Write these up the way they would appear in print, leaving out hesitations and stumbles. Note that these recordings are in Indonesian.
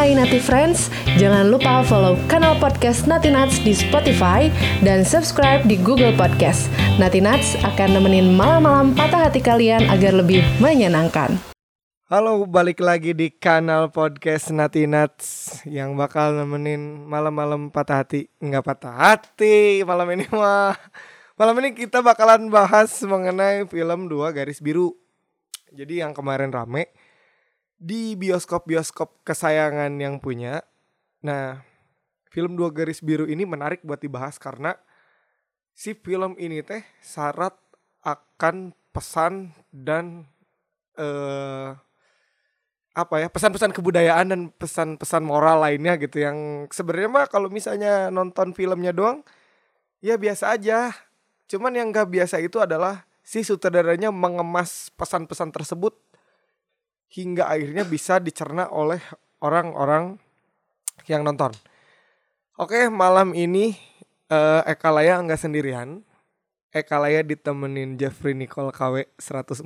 Hai Nati Friends, jangan lupa follow kanal podcast Nati Nuts di Spotify dan subscribe di Google Podcast. Nati Nuts akan nemenin malam-malam patah hati kalian agar lebih menyenangkan. Halo, balik lagi di kanal podcast Nati Nuts yang bakal nemenin malam-malam patah hati. Enggak patah hati malam ini mah. Malam ini kita bakalan bahas mengenai film Dua Garis Biru. Jadi yang kemarin rame di bioskop-bioskop kesayangan yang punya. Nah, film Dua Garis Biru ini menarik buat dibahas karena si film ini teh syarat akan pesan dan pesan-pesan kebudayaan dan pesan-pesan moral lainnya gitu, yang sebenarnya mah kalau misalnya nonton filmnya doang ya biasa aja. Cuman yang gak biasa itu adalah si sutradaranya mengemas pesan-pesan tersebut hingga akhirnya bisa dicerna oleh orang-orang yang nonton. Oke, malam ini Eka Laya enggak sendirian. Eka Laya ditemenin Jeffrey Nicole KW 114.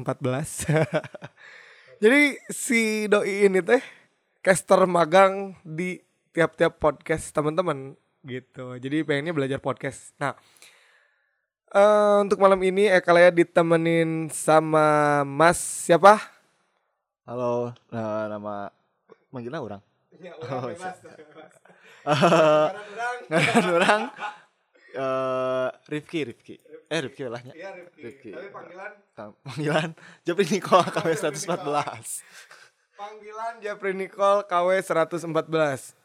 Jadi si doi ini teh caster magang di tiap-tiap podcast teman-teman gitu. Jadi pengennya belajar podcast. Nah, untuk malam ini Eka Laya ditemenin sama Mas siapa? Halo, nama manggilnya orang. Ya, orang bebas. Ngaran orang Rifki lahnya. Iya, Rifki. Tapi Panggilan Jeffrey Nicole KW 114. Panggilan Jeffrey Nicole KW 114.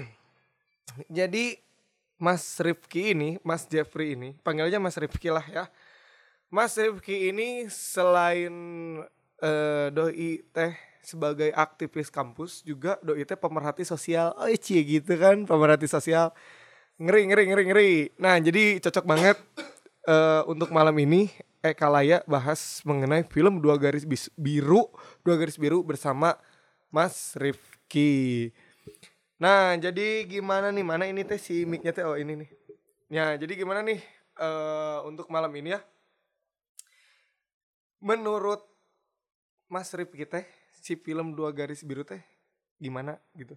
Jadi Mas Rifki ini, Mas Jeffrey ini, panggilnya Mas Rifki lah ya. Mas Rifki ini selain doi teh sebagai aktivis kampus, juga doi teh pemerhati sosial. Oh cie gitu kan, pemerhati sosial. Ngeri. Nah, jadi cocok banget untuk malam ini Eka Laya bahas mengenai film Dua Garis Biru bersama Mas Rifki. Nah, jadi gimana nih? Mana ini teh si mic-nya teh? Oh, ini nih. Ya, jadi gimana nih untuk malam ini ya? Menurut Mas Rifki teh, si film Dua Garis Biru teh gimana gitu?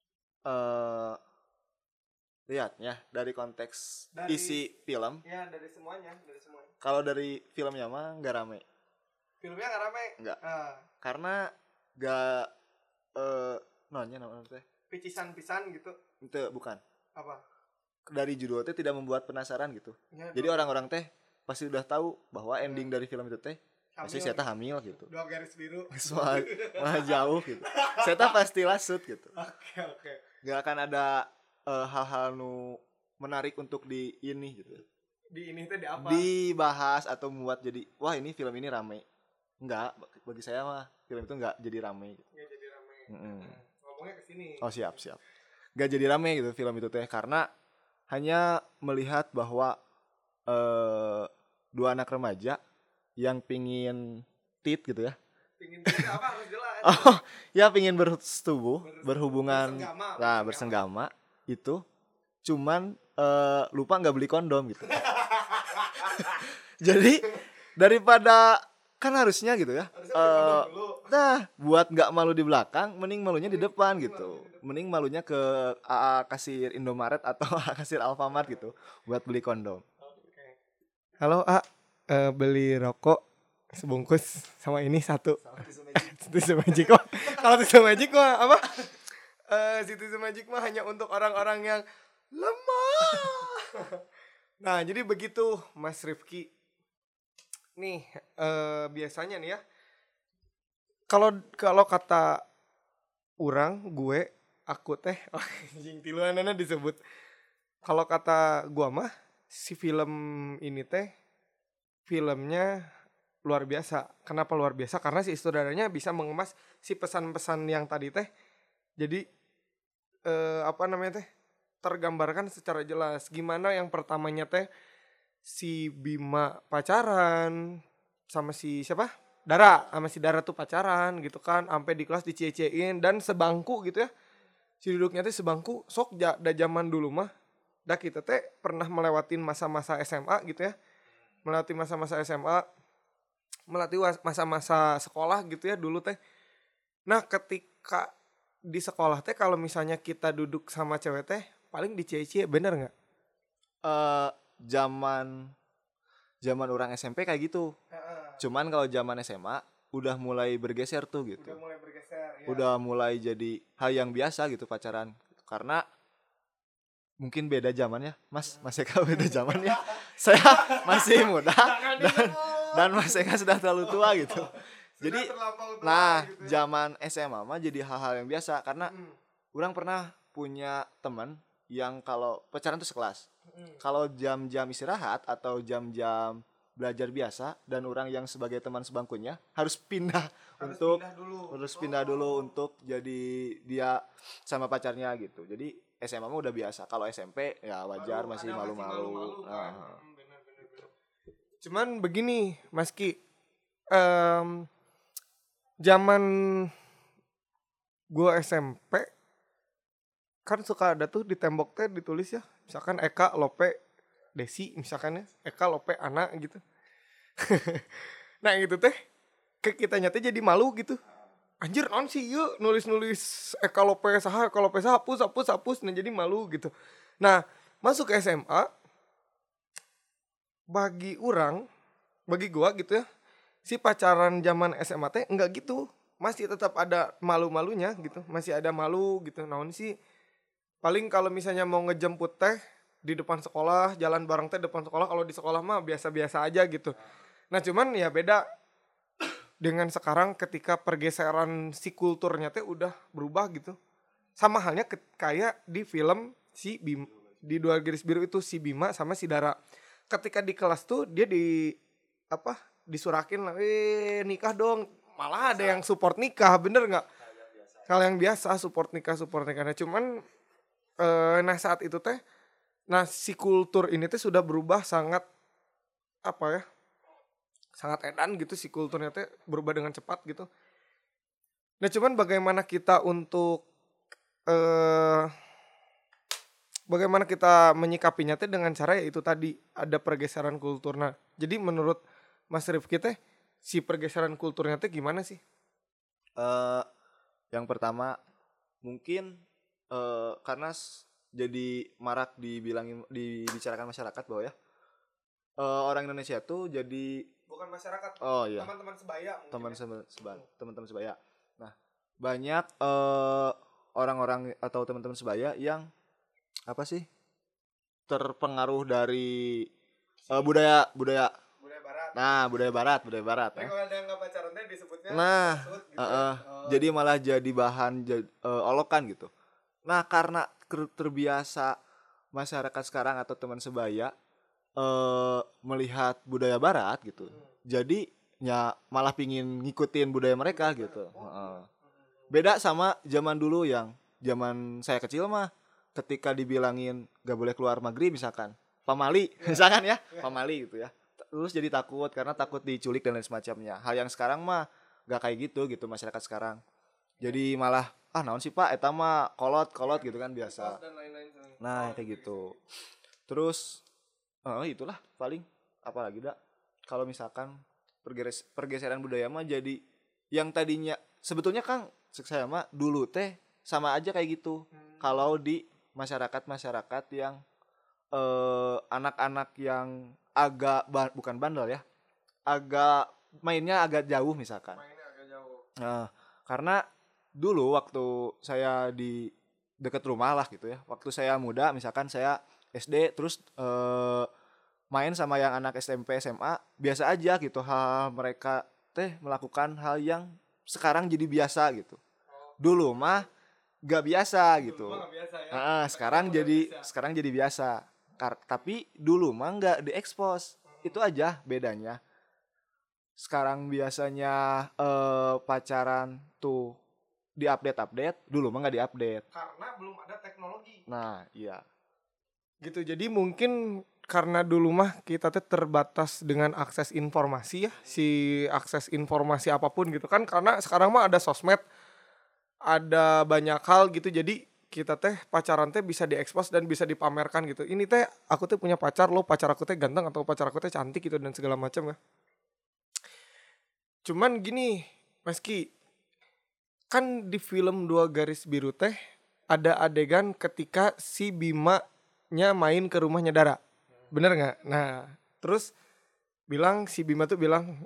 Lihat ya dari konteks isi film. Ya, dari semuanya. Kalau dari filmnya mah nggak rame. Filmnya nggak rame? Nggak. Karena nggak namanya teh. Picisan gitu. Itu bukan. Apa? Dari judul teh tidak membuat penasaran gitu. Ya, jadi orang-orang teh pasti udah tahu bahwa ending dari film itu teh pasti saya hamil gitu. Dua Garis Biru. Malah jauh gitu. Saya pasti lasut gitu. Oke. Gak akan ada hal-hal nu menarik untuk di ini gitu. Di ini teh di apa? Dibahas atau membuat jadi wah ini film ini rame. Enggak, bagi saya mah film itu enggak jadi rame gitu. Enggak jadi rame. Ngomongnya ke sini. Oh, siap. Enggak jadi rame gitu film itu teh karena hanya melihat bahwa dua anak remaja yang pingin tit gitu ya. Pingin tit apa harus jelas. Oh, ya pingin berhubungan, bersenggama itu cuman lupa nggak beli kondom gitu. Jadi daripada kan harusnya gitu ya. Nah, buat nggak malu di belakang, mending malunya di depan gitu. Mending malunya ke kasir Indomaret atau kasir Alfamart gitu buat beli kondom. Halo beli rokok sebungkus sama ini satu. Tisu Magic mah. Kalau Tisu Magic mah apa? Si Tisu Magic mah hanya untuk orang-orang yang lemah. Nah, jadi begitu Mas Rifki. Nih, biasanya nih ya. Kalau kata aku teh anjing tiluanana disebut. Kalau kata gua mah si film ini teh filmnya luar biasa. Kenapa luar biasa? Karena si sutradaranya bisa mengemas si pesan-pesan yang tadi teh jadi tergambarkan secara jelas. Gimana yang pertamanya teh si Bima pacaran sama si siapa? Dara, sama si Dara tuh pacaran gitu kan, sampai di kelas dicie-ciein dan sebangku gitu ya. Si duduknya teh sebangku, sok da zaman dulu mah da kita teh pernah melewatin masa-masa SMA gitu ya. Melewati masa-masa SMA, melewati masa-masa sekolah gitu ya dulu teh. Nah, ketika di sekolah teh kalau misalnya kita duduk sama cewek teh paling dicie-cie, bener nggak? Zaman orang SMP kayak gitu. Cuman kalau zaman SMA udah mulai bergeser tuh gitu. Udah mulai bergeser ya. Udah mulai jadi hal yang biasa gitu pacaran. Karena mungkin beda zamannya, Mas Eka beda zaman ya. Saya masih muda dan Mas Eka sudah terlalu tua gitu. Jadi zaman SMA mah jadi hal-hal yang biasa karena orang pernah punya teman yang kalau pacaran tuh sekelas. Kalau jam-jam istirahat atau jam-jam belajar biasa dan orang yang sebagai teman sebangkunya harus pindah dulu untuk jadi dia sama pacarnya gitu. Jadi SMA mah udah biasa. Kalau SMP ya wajar masih malu-malu. Bener. Cuman begini, Mas Ki, zaman gua SMP kan suka ada tuh di tembok teh ditulis ya, misalkan Eka Lope Desi, misalkan ya Eka Lope Ana gitu. Nah itu teh ke kita nyata jadi malu gitu. Anjir non sih yuk nulis Eka Lope saha hapus nah jadi malu gitu. Nah masuk ke SMA bagi gua gitu ya, si pacaran zaman SMA teh enggak gitu, masih tetap ada malu-malunya gitu, masih ada malu gitu. Naon sih paling kalau misalnya mau ngejemput teh di depan sekolah, jalan bareng teh depan sekolah, kalau di sekolah mah biasa-biasa aja gitu. Nah cuman ya beda dengan sekarang ketika pergeseran si kulturnya teh udah berubah gitu. Sama halnya kayak di film si Bima, di Dua Garis Biru itu si Bima sama si Dara. Ketika di kelas tuh dia disurakin nikah dong. Malah ada yang support nikah, bener nggak? Hal yang biasa support nikah. Nah cuman nah saat itu teh, nah si kultur ini teh sudah berubah sangat sangat edan gitu, si kulturnya teh berubah dengan cepat gitu. Nah cuman bagaimana kita menyikapinya teh dengan cara ya itu tadi ada pergeseran kultur. Nah jadi menurut Mas Rifki teh si pergeseran kulturnya teh gimana sih? Yang pertama mungkin karena jadi marak dibicarakan masyarakat bahwa ya orang Indonesia tuh jadi Bukan masyarakat, iya. teman-teman sebaya mungkin. Teman-teman sebaya. Nah, banyak orang-orang atau teman-teman sebaya yang terpengaruh dari budaya Budaya barat. Nah, budaya barat. Nah, kalau ada yang nggak pacaran teh disebutnya Nah, gitu. jadi malah jadi bahan olokan gitu. Nah, karena terbiasa masyarakat sekarang atau teman sebaya melihat budaya barat gitu. Jadi ya malah pingin ngikutin budaya mereka gitu. Beda sama zaman dulu yang zaman saya kecil mah ketika dibilangin gak boleh keluar maghrib misalkan. Pamali misalkan ya, pamali gitu ya. Terus jadi takut karena takut diculik dan lain semacamnya. Hal yang sekarang mah gak kayak gitu masyarakat sekarang. Jadi malah naon sih Pak eta mah kolot gitu kan biasa. Nah, kayak gitu. Terus itulah paling apalagi kalau misalkan pergeseran budaya mah jadi yang tadinya sebetulnya Kang saya mah dulu teh sama aja kayak gitu. Kalau di masyarakat yang anak-anak yang agak bukan bandel ya, agak mainnya agak jauh misalkan. Nah, karena dulu waktu saya di dekat rumah lah gitu ya, waktu saya muda misalkan saya SD terus main sama yang anak SMP SMA biasa aja gitu, hal mereka teh melakukan hal yang sekarang jadi biasa gitu. Dulu mah gak biasa gitu. Sekarang jadi biasa. Tapi dulu mah gak diekspos. Itu aja bedanya. Sekarang biasanya pacaran tuh diupdate, dulu mah gak diupdate. Karena belum ada teknologi. Nah, iya. Gitu, jadi mungkin karena dulu mah kita tuh terbatas dengan akses informasi ya, si akses informasi apapun gitu kan, karena sekarang mah ada sosmed, ada banyak hal gitu, jadi kita teh pacaran teh bisa diekspos dan bisa dipamerkan gitu. Ini teh aku teh punya pacar, lo pacar aku teh ganteng atau pacar aku teh cantik gitu dan segala macam ya. Cuman gini, meski kan di film Dua Garis Biru teh ada adegan ketika si Bima-nya main ke rumahnya Dara. Bener nggak? Nah, terus si Bima tuh bilang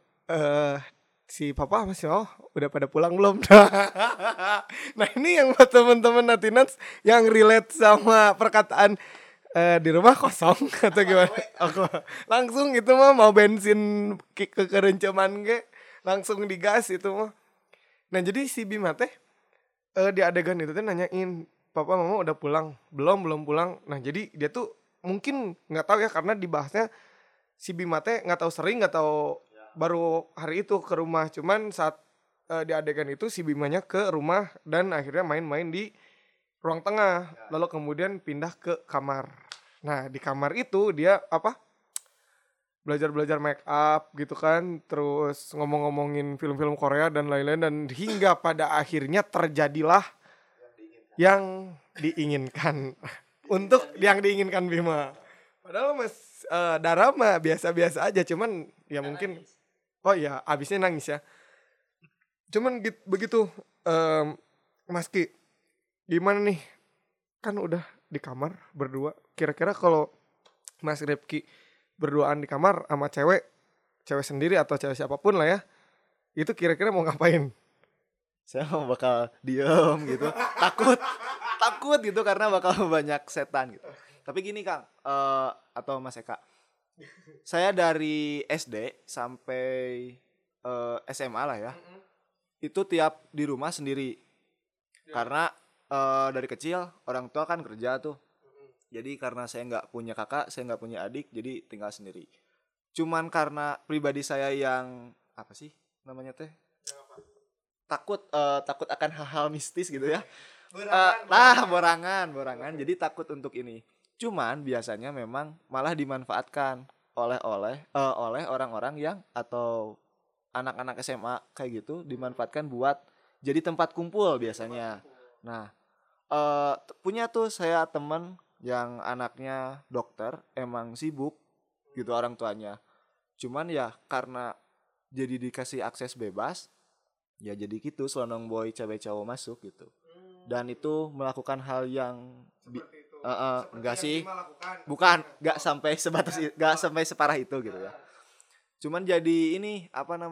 si papa masih udah pada pulang belum? Nah, ini yang buat teman-teman Natinats yang relate sama perkataan di rumah kosong atau gimana? Aku langsung itu mah mau bensin kekerenceman ke langsung digas itu mah. Nah, jadi si Bima teh di adegan itu teh nanyain, "Papa mama udah pulang?" Belum pulang. Nah, jadi dia tuh mungkin nggak tahu ya, karena dibahasnya si Bima teh nggak tahu sering, nggak tahu baru hari itu ke rumah. Cuman saat di adegan itu si Bimanya ke rumah dan akhirnya main-main di ruang tengah. Lalu kemudian pindah ke kamar. Nah, di kamar itu dia belajar make up gitu kan, terus ngomongin film-film Korea dan lain-lain, dan hingga pada akhirnya terjadilah yang diinginkan untuk yang diinginkan Bima. Padahal Mas Dara mah biasa-biasa aja, cuman ya mungkin abisnya nangis ya. Cuman begitu Mas Ki, gimana nih? Kan udah di kamar berdua. Kira-kira kalau Mas Rifki berduaan di kamar sama cewek sendiri atau cewek siapapun lah ya, itu kira-kira mau ngapain? Saya bakal diem gitu, takut gitu karena bakal banyak setan gitu. Tapi gini Kang, atau Mas Eka, saya dari SD sampai SMA lah ya, itu tiap di rumah sendiri. Karena dari kecil orang tua kan kerja tuh. Jadi karena saya nggak punya kakak, saya nggak punya adik, jadi tinggal sendiri. Cuman karena pribadi saya yang apa sih namanya teh? Takut akan hal-hal mistis gitu ya. Borangan. Jadi takut untuk ini. Cuman biasanya memang malah dimanfaatkan oleh orang-orang yang atau anak-anak SMA kayak gitu, dimanfaatkan buat jadi tempat kumpul biasanya. Nah, punya tuh saya teman yang anaknya dokter, emang sibuk gitu orang tuanya. Cuman ya karena jadi dikasih akses bebas, ya jadi gitu selonong boy cewek cowok masuk gitu. Dan itu melakukan hal yang enggak sih, bukan, enggak sampai sebatas, enggak sampai separah itu gitu ya. Cuman jadi ini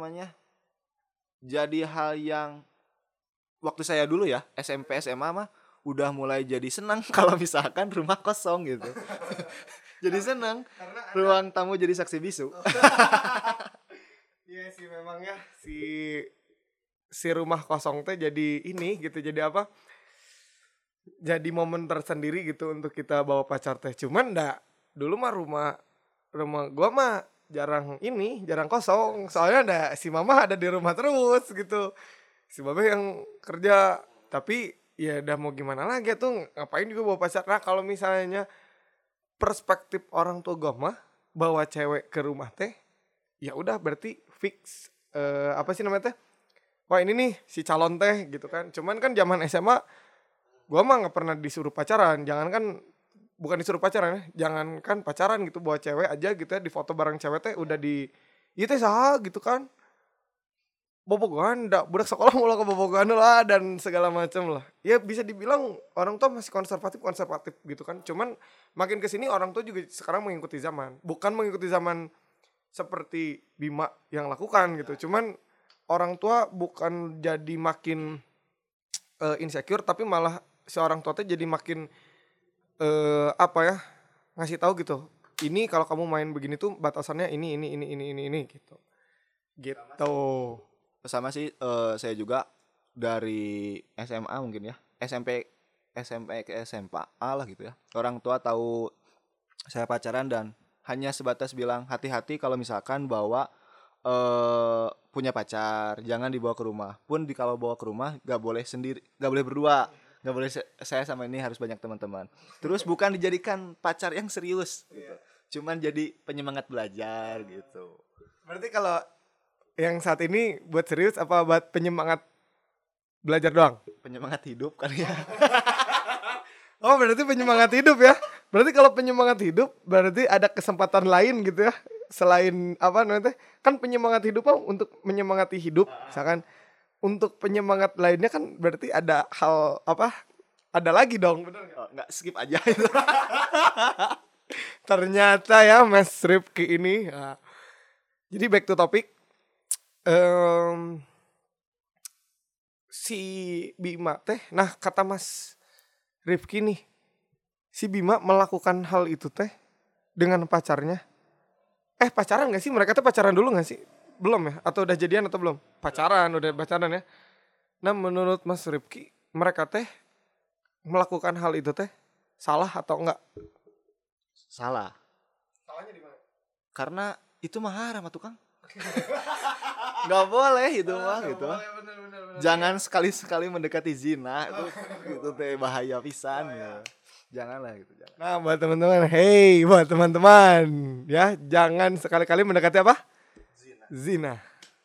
jadi hal yang waktu saya dulu ya SMP SMA mah udah mulai jadi senang kalau misalkan rumah kosong gitu. Jadi senang ruang tamu jadi saksi bisu. Iya sih memang ya, si rumah kosong teh jadi ini gitu, jadi apa? Jadi momen tersendiri gitu untuk kita bawa pacar teh. Cuman dulu mah rumah gua mah jarang kosong. Soalnya si mama ada di rumah terus gitu. Si babe yang kerja, tapi ya udah mau gimana lagi tuh, ngapain juga bawa pacar. Nah, kalau misalnya perspektif orang tua gue mah bawa cewek ke rumah teh, ya udah berarti fix apa sih namanya teh? Wah, ini nih si calon teh gitu kan. Cuman kan zaman SMA gue mah nggak pernah disuruh pacaran. Bukan disuruh pacaran ya, jangankan pacaran gitu, bawa cewek aja gitu ya, di foto bareng cewek teh udah itu teh sah gitu kan. Bobogohan, budak sekolah mulai ke bobogohan lah dan segala macam lah. Ya bisa dibilang orang tua masih konservatif gitu kan. Cuman makin kesini orang tua juga sekarang mengikuti zaman. Bukan mengikuti zaman seperti Bima yang lakukan gitu. Cuman orang tua bukan jadi makin insecure, tapi malah si orang tua jadi makin ngasih tahu gitu. Ini kalau kamu main begini tuh batasannya ini gitu. Gitu. Sama sih, saya juga dari SMA mungkin ya, SMP ke SMA lah gitu ya. Orang tua tahu saya pacaran dan hanya sebatas bilang hati-hati kalau misalkan bawa punya pacar, jangan dibawa ke rumah. Pun kalau bawa ke rumah gak boleh sendiri, gak boleh berdua, gak boleh saya sama ini, harus banyak teman-teman. Terus bukan dijadikan pacar yang serius gitu. Cuman jadi penyemangat belajar gitu. Berarti kalau yang saat ini buat serius apa buat penyemangat belajar doang? Penyemangat hidup kali ya. Oh, berarti penyemangat hidup ya. Berarti kalau penyemangat hidup berarti ada kesempatan lain gitu ya. Selain apa namanya? Kan penyemangat hidup untuk menyemangati hidup. Misalkan untuk penyemangat lainnya kan berarti ada hal apa? Ada lagi dong, bener nggak? Oh, nggak skip aja itu. Ternyata ya Mas Rifki ini. Nah, jadi back to topic. Si Bima teh, nah kata Mas Rifki nih, si Bima melakukan hal itu teh dengan pacarnya. Pacaran gak sih? Mereka tuh pacaran dulu gak sih? Belum ya? Atau udah jadian atau belum? Pacaran, udah pacaran ya. Nah menurut Mas Rifki, mereka teh melakukan hal itu teh salah atau enggak? Salah. Salahnya di mana? Karena itu mah haram tuh Kang. Nggak boleh itu mah gitu. Bener. Jangan sekali-sekali mendekati zina itu teh bahaya pisan ya. Janganlah gitu, jangan. Nah buat teman-teman, buat teman-teman ya, jangan sekali-kali mendekati apa? Zina.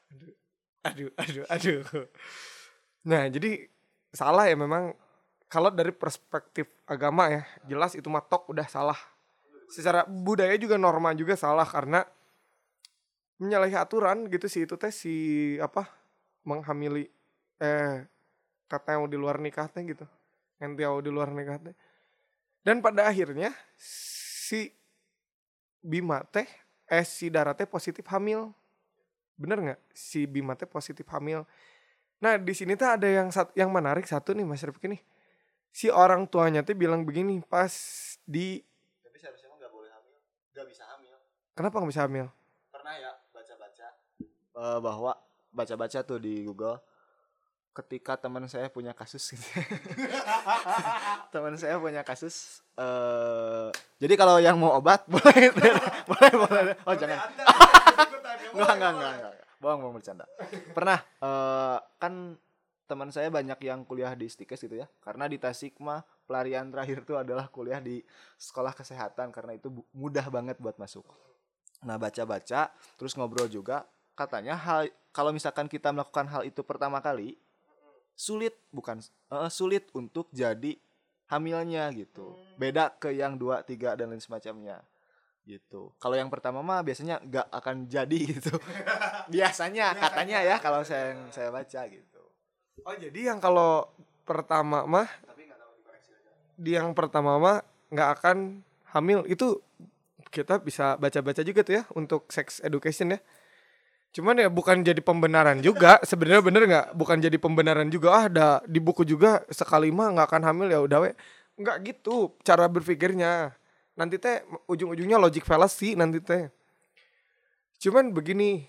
Aduh. Nah jadi salah ya memang. Kalau dari perspektif agama ya, jelas itu matok udah salah. Secara budaya juga norma juga salah karena menyalahi aturan gitu sih itu teh si apa menghamili katanya di luar nikah teh gitu. Entiau di luar nikah teh. Dan pada akhirnya si Bima teh si Dara teh positif hamil. Bener nggak? Si Bima teh positif hamil. Nah di sini tuh ada yang menarik satu nih Mas Rifki nih. Si orang tuanya tuh bilang begini pas di. Tapi seharusnya nggak boleh hamil, nggak bisa hamil. Kenapa nggak bisa hamil? Pernah ya baca-baca bahwa baca-baca tuh di Google ketika teman saya punya kasus gitu. Teman saya punya kasus jadi kalau yang mau obat boleh. Oh jangan. Enggak. Bohong bercanda. Pernah kan teman saya banyak yang kuliah di Stikes gitu ya. Karena di Tasik mah pelarian terakhir itu adalah kuliah di sekolah kesehatan karena itu mudah banget buat masuk. Nah, baca-baca terus ngobrol juga katanya kalau misalkan kita melakukan hal itu pertama kali sulit untuk jadi hamilnya gitu. Beda ke yang 2, 3 dan lain semacamnya. Gitu. Kalau yang pertama mah biasanya nggak akan jadi gitu. Biasanya katanya ya kalau saya baca gitu. Oh jadi yang kalau pertama mah yang pertama mah nggak akan hamil itu kita bisa baca-baca juga tuh ya untuk sex education ya. Cuman ya bukan jadi pembenaran juga sebenarnya bener nggak? Bukan jadi pembenaran juga ada di buku juga sekali mah nggak akan hamil ya udah nggak gitu cara berpikirnya. Nanti teh ujung-ujungnya logic fallacy nanti teh. Cuman begini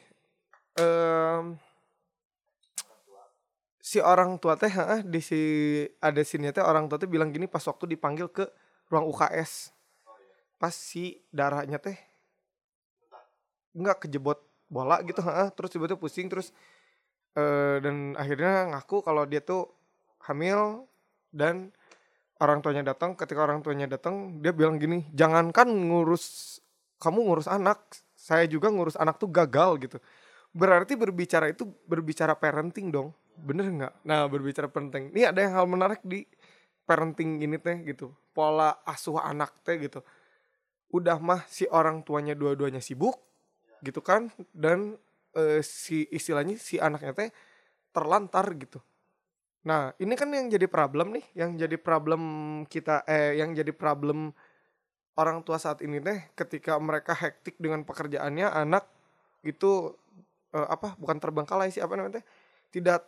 si orang tua teh ada sini teh orang tua teh bilang gini pas waktu dipanggil ke ruang UKS. Pas si darahnya teh enggak kejebot bola gitu terus tiba-tiba pusing terus dan akhirnya ngaku kalau dia tuh hamil dan ketika orang tuanya datang dia bilang gini, "Jangankan kamu ngurus anak, saya juga ngurus anak tuh gagal gitu." Berarti berbicara parenting dong. Bener nggak? Nah berbicara parenting, ini ada yang hal menarik di parenting ini teh gitu, pola asuh anak teh gitu. Udah mah si orang tuanya dua-duanya sibuk gitu kan, dan si istilahnya si anaknya teh terlantar gitu. Nah ini kan yang jadi problem nih, yang jadi problem kita, yang jadi problem orang tua saat ini teh ketika mereka hektik dengan pekerjaannya, anak itu bukan terbengkalai sih apa namanya teh. Tidak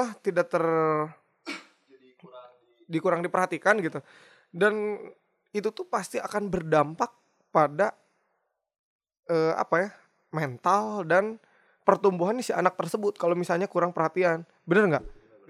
dikurang diperhatikan gitu. Dan itu tuh pasti akan berdampak pada mental dan pertumbuhan si anak tersebut kalau misalnya kurang perhatian. Bener nggak?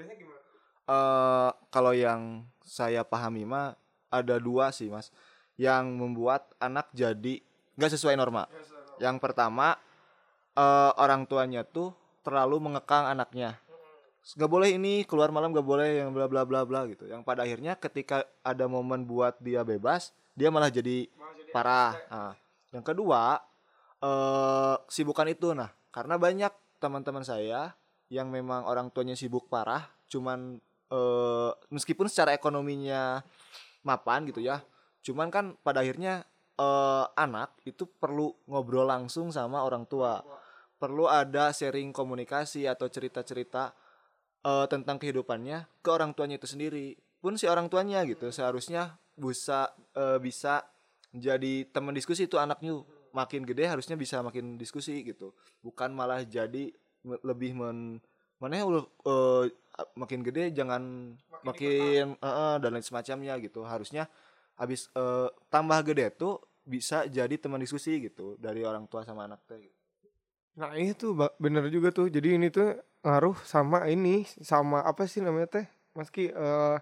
Kalau yang saya pahami mah ada 2 sih Mas yang membuat anak jadi nggak sesuai norma. Yang pertama orang tuanya tuh terlalu mengekang anaknya. Gak boleh ini keluar malam, gak boleh yang bla bla bla bla gitu. Yang pada akhirnya ketika ada momen buat dia bebas, dia malah jadi parah. Nah, yang kedua sibukan itu. Nah karena banyak teman-teman saya yang memang orang tuanya sibuk parah, cuman meskipun secara ekonominya mapan gitu ya, cuman kan pada akhirnya anak itu perlu ngobrol langsung sama orang tua. Perlu ada sharing komunikasi atau cerita-cerita tentang kehidupannya ke orang tuanya itu sendiri. Pun si orang tuanya gitu seharusnya bisa jadi teman diskusi itu anaknya. Makin gede harusnya bisa makin diskusi gitu. Bukan malah jadi lebih mana makin gede jangan makin dan lain semacamnya gitu. Harusnya habis tambah gede tuh bisa jadi teman diskusi gitu dari orang tua sama anak teh gitu. Nah itu bener juga tuh. Jadi ini tuh ngaruh sama ini, sama apa sih namanya teh, Maski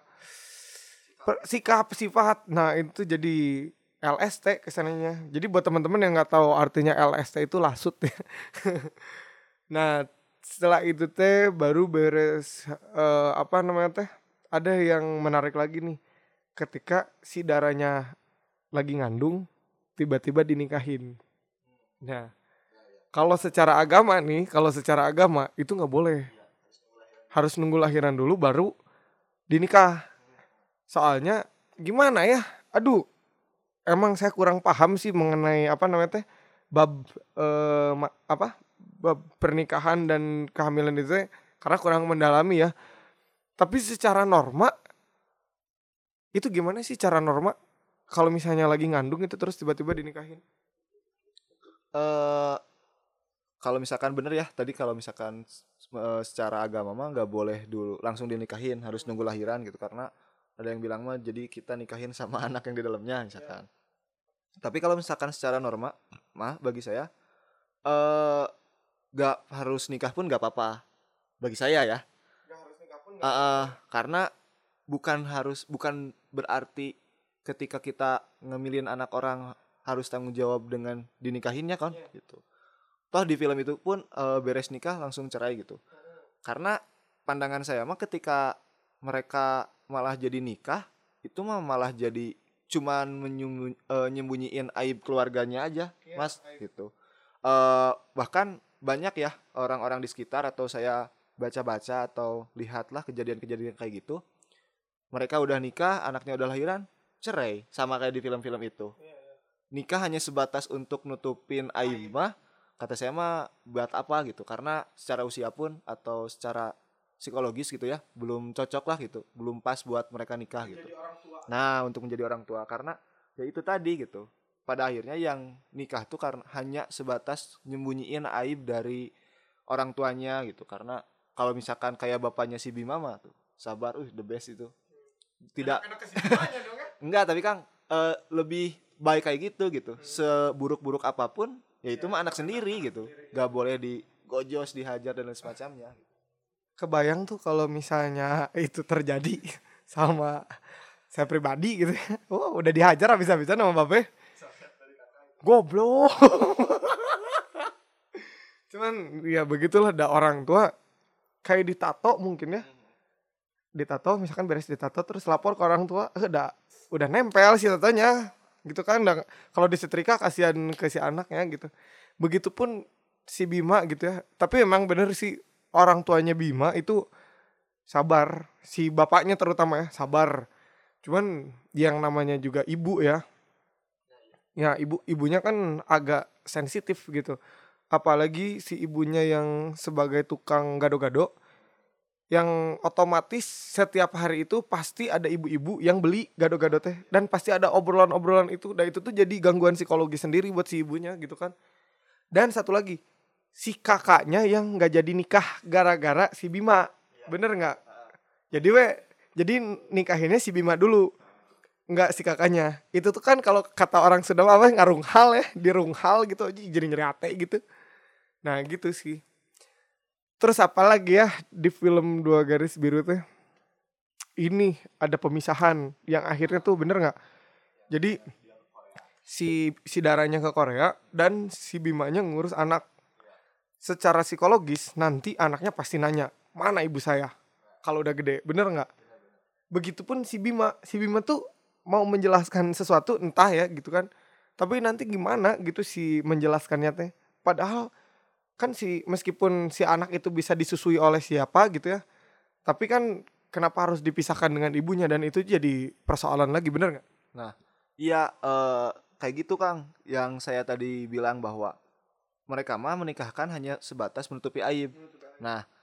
sikap sifat. Nah itu jadi LST kesananya. Jadi buat teman-teman yang nggak tahu artinya LST itu lasut ya. Nah setelah itu teh baru beres apa namanya teh. Ada yang menarik lagi nih. Ketika si darahnya lagi ngandung, tiba-tiba dinikahin. Nah kalau secara agama itu nggak boleh. Harus nunggu lahiran dulu baru dinikah. Soalnya gimana ya? Aduh, emang saya kurang paham sih mengenai apa namanya teh bab bab pernikahan dan kehamilan itu karena kurang mendalami ya. Tapi secara norma itu gimana sih cara norma kalau misalnya lagi ngandung itu terus tiba-tiba dinikahin? Kalau misalkan bener ya tadi kalau misalkan secara agama mah nggak boleh dulu langsung dinikahin, harus nunggu lahiran gitu karena ada yang bilang mah jadi kita nikahin sama anak yang di dalamnya misalkan. Tapi kalau misalkan secara norma mah bagi saya nggak harus nikah pun nggak apa-apa bagi saya ya. Karena bukan berarti ketika kita ngemilin anak orang harus tanggung jawab dengan dinikahinnya kan gitu. Toh di film itu pun beres nikah langsung cerai gitu. Karena pandangan saya mah ketika mereka malah jadi nikah itu mah malah jadi cuman nyembunyiin aib keluarganya aja, Mas gitu. Bahkan banyak ya orang-orang di sekitar atau saya baca-baca atau lihatlah kejadian-kejadian kayak gitu. Mereka udah nikah, anaknya udah lahiran, cerai sama kayak di film-film itu. Nikah hanya sebatas untuk nutupin aib mah kata saya mah buat apa gitu karena secara usia pun atau secara psikologis gitu ya belum cocok lah gitu belum pas buat mereka nikah gitu. Nah untuk menjadi orang tua karena ya itu tadi gitu pada akhirnya yang nikah tuh karena hanya sebatas nyembunyiin aib dari orang tuanya gitu karena kalau misalkan kayak bapaknya si Bima mah tuh sabar the best itu tidak enggak tapi Kang lebih baik kayak gitu seburuk-buruk apapun ya itu mah anak sendiri gitu gak boleh digojos dihajar dan lain semacamnya. Kebayang tuh kalau misalnya itu terjadi sama saya pribadi gitu ya. Oh udah dihajar habis-habisan sama bape goblok. Cuman ya begitulah ada orang tua kayak ditato mungkin ya. Ditato misalkan beres ditato terus lapor ke orang tua udah nempel si tatonya gitu kan. Kalau disetrika kasihan ke si anaknya gitu. Begitupun si Bima gitu ya. Tapi emang bener sih orang tuanya Bima itu sabar. Si bapaknya terutama ya sabar. Cuman yang namanya juga ibu ya. Ya ibunya kan agak sensitif gitu. Apalagi si ibunya yang sebagai tukang gado-gado. Yang otomatis setiap hari itu pasti ada ibu-ibu yang beli gado-gado teh. Dan pasti ada obrolan-obrolan itu. Dan itu tuh jadi gangguan psikologi sendiri buat si ibunya gitu kan. Dan satu lagi, si kakaknya yang gak jadi nikah gara-gara si Bima. Bener gak? Jadi nikahinnya si Bima dulu. Enggak si kakaknya. Itu tuh kan kalau kata orang Sunda apa ngarunghal ya. Dirunghal gitu aja jadi nyeri hati gitu. Nah gitu sih. Terus apa lagi ya di film Dua Garis Biru tuh? Ini ada pemisahan yang akhirnya tuh bener gak? Jadi si darahnya ke Korea dan si Bimanya ngurus anak. Secara psikologis nanti anaknya pasti nanya, mana ibu saya? Kalau udah gede, bener gak? Begitupun si Bima tuh mau menjelaskan sesuatu entah ya gitu kan. Tapi nanti gimana gitu si menjelaskannya teh. Padahal kan meskipun si anak itu bisa disusui oleh siapa gitu ya. Tapi kan kenapa harus dipisahkan dengan ibunya dan itu jadi persoalan lagi bener gak? Nah iya kayak gitu Kang yang saya tadi bilang bahwa mereka mah menikahkan hanya sebatas menutupi aib. Nah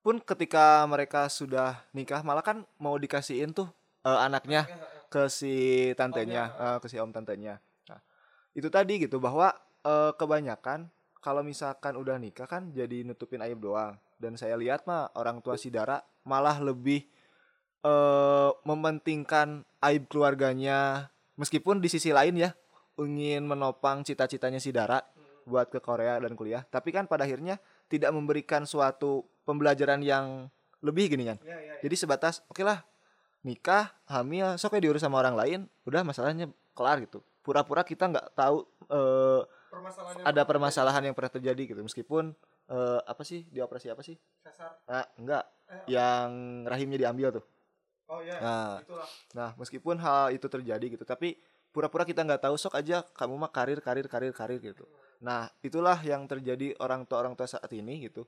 pun ketika mereka sudah nikah malah kan mau dikasihin tuh anaknya ke si tantenya, ke si om tantenya. Nah, itu tadi gitu bahwa kebanyakan kalau misalkan udah nikah kan jadi nutupin aib doang. Dan saya lihat mah orang tua si Dara malah lebih mementingkan aib keluarganya, meskipun di sisi lain ya ingin menopang cita-citanya si Dara buat ke Korea dan kuliah, tapi kan pada akhirnya tidak memberikan suatu pembelajaran yang lebih gini kan. Jadi sebatas oke lah nikah, hamil, sok diurus sama orang lain, udah masalahnya kelar gitu. Pura-pura kita nggak tahu ada permasalahan yang pernah terjadi gitu, meskipun apa sih dioperasi apa sih? Sesar. Enggak, yang rahimnya diambil tuh. Oh iya, itulah. Nah, meskipun hal itu terjadi gitu, tapi pura-pura kita nggak tahu, sok aja kamu mah karir gitu. Nah, itulah yang terjadi orang tua saat ini gitu.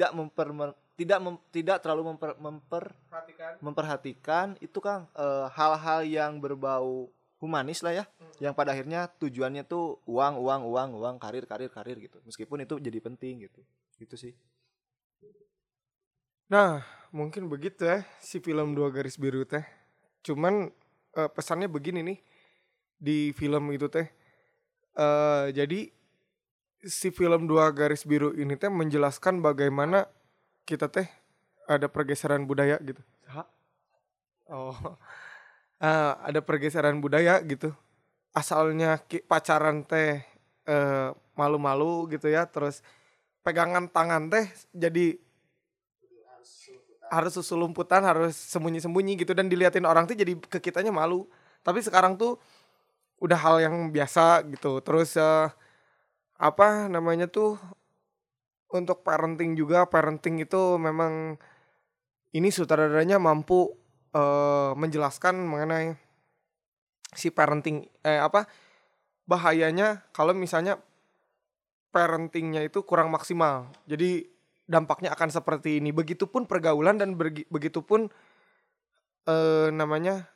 Tidak terlalu memperhatikan itu Kang, hal-hal yang berbau humanis lah ya, yang pada akhirnya tujuannya tuh uang, karir gitu. Meskipun itu jadi penting gitu. Gitu sih. Nah, mungkin begitu ya si film Dua Garis Biru teh. Cuman pesannya begini nih di film itu teh. Jadi si film Dua Garis Biru ini teh menjelaskan bagaimana kita teh ada pergeseran budaya gitu. Oh, ada pergeseran budaya gitu. Asalnya pacaran teh malu-malu gitu ya, terus pegangan tangan teh jadi harus susulumputan, harus sembunyi-sembunyi gitu, dan diliatin orang tuh jadi ke kitanya malu. Tapi sekarang tuh udah hal yang biasa gitu. Terus apa namanya tuh, untuk parenting juga, parenting itu memang ini sutradaranya mampu menjelaskan mengenai si parenting bahayanya kalau misalnya parentingnya itu kurang maksimal. Jadi dampaknya akan seperti ini. Begitupun pergaulan dan begitupun namanya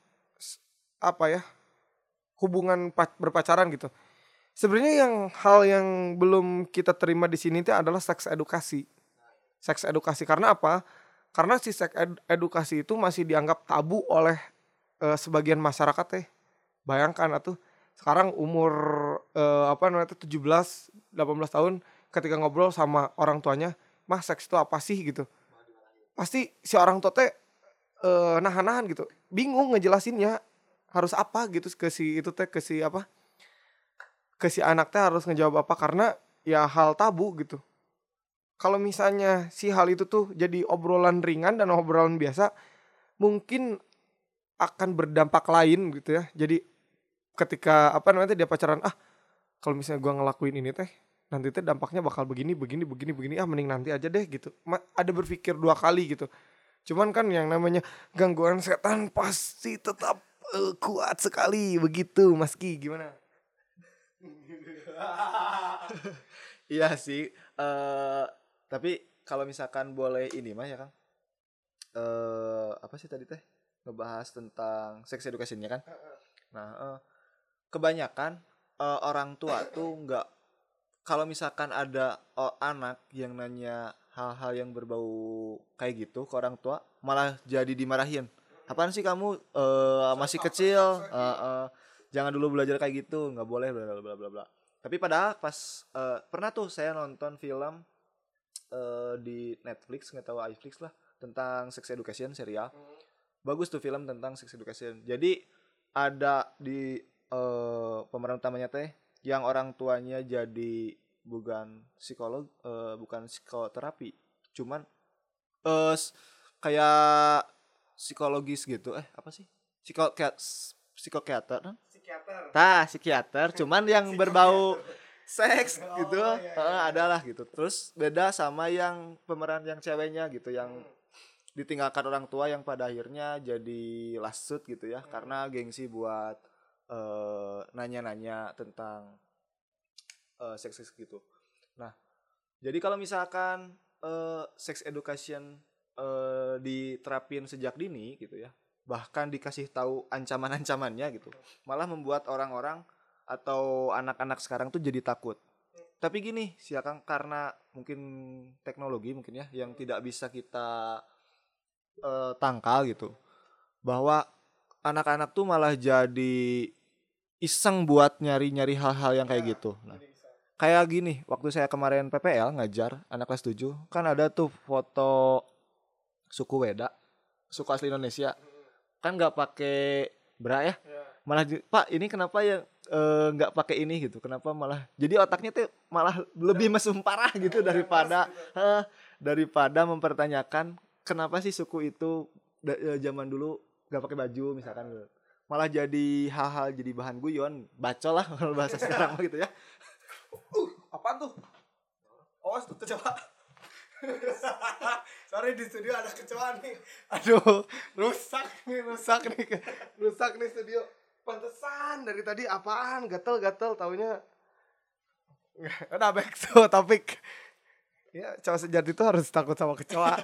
hubungan berpacaran gitu. Sebenarnya hal yang belum kita terima di sini itu adalah seks edukasi. Seks edukasi karena apa? Karena si seks edukasi itu masih dianggap tabu oleh sebagian masyarakat teh. Bayangkan atuh sekarang umur 17, 18 tahun ketika ngobrol sama orang tuanya, "Mah, seks itu apa sih?" gitu. Pasti si orang tua teh nahan-nahan gitu. Bingung ngejelasinnya harus apa gitu ke si anak teh harus ngejawab apa, karena ya hal tabu gitu. Kalau misalnya si hal itu tuh jadi obrolan ringan dan obrolan biasa, mungkin akan berdampak lain gitu ya. Jadi ketika dia pacaran, kalau misalnya gua ngelakuin ini teh nanti teh dampaknya bakal begini, mending nanti aja deh gitu. Ada berpikir 2 kali gitu. Cuman kan yang namanya gangguan setan pasti tetap kuat sekali begitu, Mas Ki, gimana? Iya sih, tapi kalau misalkan boleh ini mah ya Kang, apa sih tadi teh ngebahas tentang sex education-nya kan. Nah, kebanyakan orang tua tuh nggak, kalau misalkan ada anak yang nanya hal-hal yang berbau kayak gitu ke orang tua, malah jadi dimarahin. Apaan sih kamu masih kecil, jangan dulu belajar kayak gitu, nggak boleh bla bla bla bla. Tapi padahal pas pernah tuh saya nonton film di Netflix, nggak tahu iFlix lah, tentang sex education serial. Bagus tuh film tentang sex education. Jadi ada di pemeran utamanya teh yang orang tuanya jadi bukan psikolog, bukan psikoterapi, cuman kayak psikologis gitu. Apa sih? Psikokiater. Psikiater, cuman yang berbau seks gitu. Adalah gitu. Terus beda sama yang pemeran yang ceweknya gitu, yang ditinggalkan orang tua, yang pada akhirnya jadi lasut gitu ya, karena gengsi buat nanya-nanya tentang seks gitu. Nah, jadi kalau misalkan sex education diterapin sejak dini gitu ya, bahkan dikasih tahu ancaman-ancamannya gitu, malah membuat orang-orang atau anak-anak sekarang tuh jadi takut tapi gini sih Kang, karena mungkin teknologi mungkin ya yang tidak bisa kita tangkal gitu, bahwa anak-anak tuh malah jadi iseng buat nyari-nyari hal-hal yang kayak gitu. Nah, kayak gini, waktu saya kemarin PPL ngajar anak kelas 7, kan ada tuh foto suku Weda, suku asli Indonesia. Kan nggak pakai bra ya. Malah Pak, ini kenapa ya nggak pakai ini gitu. Kenapa malah jadi otaknya tuh malah lebih mesum parah gitu daripada mempertanyakan kenapa sih suku itu zaman dulu nggak pakai baju misalkan gitu. Malah jadi hal-hal jadi bahan guyon, bacol lah kalau bahasa sekarang gitu ya. Apaan tuh? Awas tuh kecoa. Sorry, di studio ada kecoa nih. Aduh, rusak nih studio. Pantesan dari tadi apaan? Gatel taunya. Udah back to topik. Ya, cowok sejati itu harus takut sama kecoa.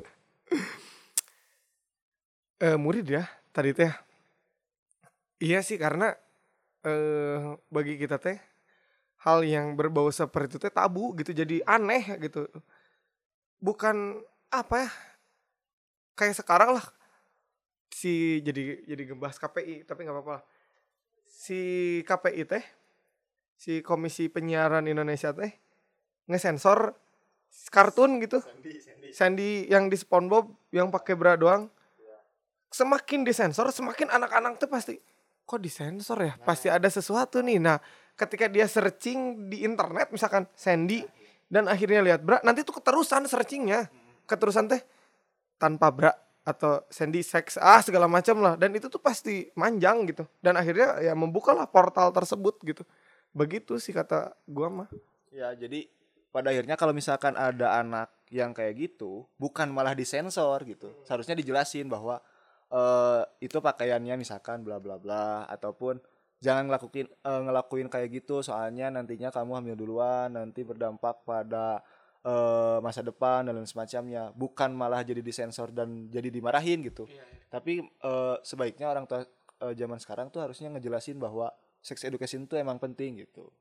Murid ya tadi teh. Iya sih, karena bagi kita teh hal yang berbau seperti itu teh tabu gitu, jadi aneh gitu. Bukan apa ya, kayak sekarang lah jadi ngebahas KPI, tapi nggak apa-apa lah. Si KPI teh, si Komisi Penyiaran Indonesia teh ngesensor kartun gitu. Sandy yang di SpongeBob yang pakai bra doang. Semakin disensor, semakin anak-anak tuh pasti kok disensor ya? Pasti ada sesuatu nih. Nah, ketika dia searching di internet misalkan Sandy dan akhirnya lihat bra, nanti tuh keterusan searchingnya. Keterusan teh tanpa bra atau Sandy seks segala macam lah, dan itu tuh pasti manjang gitu. Dan akhirnya ya membukalah portal tersebut gitu. Begitu sih kata gua mah. Ya, jadi pada akhirnya kalau misalkan ada anak yang kayak gitu, bukan malah disensor gitu. Seharusnya dijelasin bahwa itu pakaiannya misalkan bla bla bla, ataupun jangan ngelakuin kayak gitu soalnya nantinya kamu hamil duluan, nanti berdampak pada masa depan dan lain semacamnya. Bukan malah jadi disensor dan jadi dimarahin gitu. Tapi sebaiknya orang tua zaman sekarang tuh harusnya ngejelasin bahwa sex education itu emang penting gitu.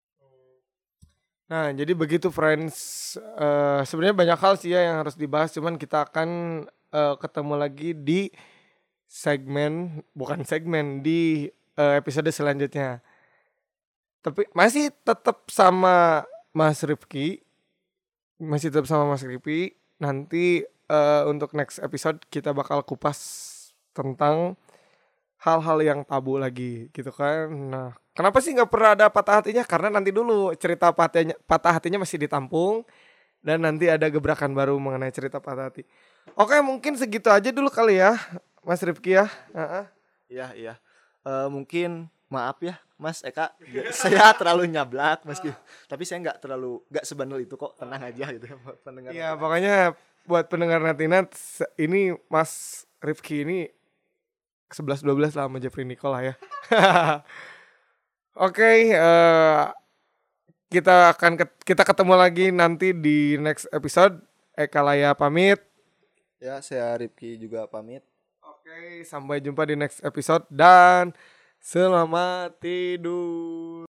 Nah, jadi begitu friends. Sebenarnya banyak hal sih ya yang harus dibahas, cuman kita akan ketemu lagi di di episode selanjutnya. Tapi masih tetap sama Mas Rifki. Nanti untuk next episode kita bakal kupas tentang hal-hal yang tabu lagi gitu kan. Nah, kenapa sih nggak pernah ada patah hatinya? Karena nanti dulu cerita patah hatinya masih ditampung, dan nanti ada gebrakan baru mengenai cerita patah hati. Oke, mungkin segitu aja dulu kali ya, Mas Rifki ya. Iya. Mungkin maaf ya Mas Eka, saya terlalu nyablak meski, tapi saya nggak sebandel itu kok, tenang aja gitu ya pendengar. Iya, pokoknya buat pendengar Natinat, ini Mas Rifki ini 11-12 lah sama Jeffrey Nicola ya. Oke, kita ketemu lagi nanti di next episode. Eka Laya pamit. Ya, saya Rifki juga pamit. Oke, sampai jumpa di next episode dan selamat tidur.